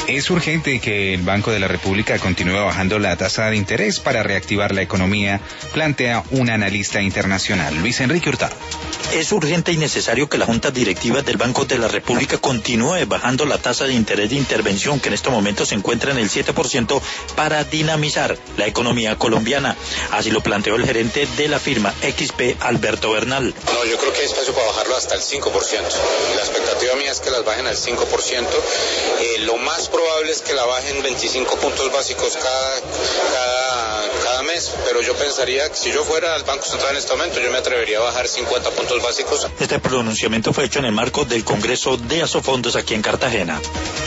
Es urgente que el Banco de la República continúe bajando la tasa de interés para reactivar la economía, plantea un analista internacional. Luis Enrique Hurtado. Es urgente y necesario que la Junta Directiva del Banco de la República continúe bajando la tasa de interés de intervención, que en este momento se encuentra en el 7%, para dinamizar la economía colombiana. Así lo planteó el gerente de la firma XP, Alberto Bernal. No, yo creo que hay espacio para bajarlo hasta el 5%. La expectativa mía es que las bajen al 5%. Lo más probable es que la bajen 25 puntos básicos cada mes, pero yo pensaría que si yo fuera al Banco Central en este momento, yo me atrevería a bajar 50 puntos básicos. Este pronunciamiento fue hecho en el marco del Congreso de Asofondos aquí en Cartagena.